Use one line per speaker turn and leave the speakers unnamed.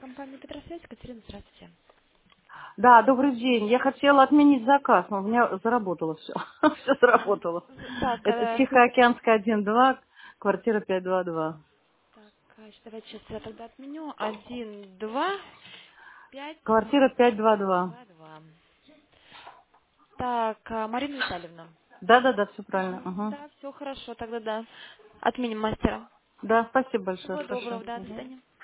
Компания Петросвязь, Катерина, здравствуйте.
Да, добрый день. Я хотела отменить заказ, но у меня заработало все. Все заработало.
Так,
Это Тихоокеанская 1-2, квартира 522.
так, давайте сейчас я тогда отменю. 1, 2, 5,
Квартира 522.
2, 2. Так, Марина Витальевна.
Да, все правильно. Угу.
Да, все хорошо, тогда да. Отменим мастера.
Да, спасибо большое.
Всего
Хорошо.
доброго, да, до
Мгм.
свидания.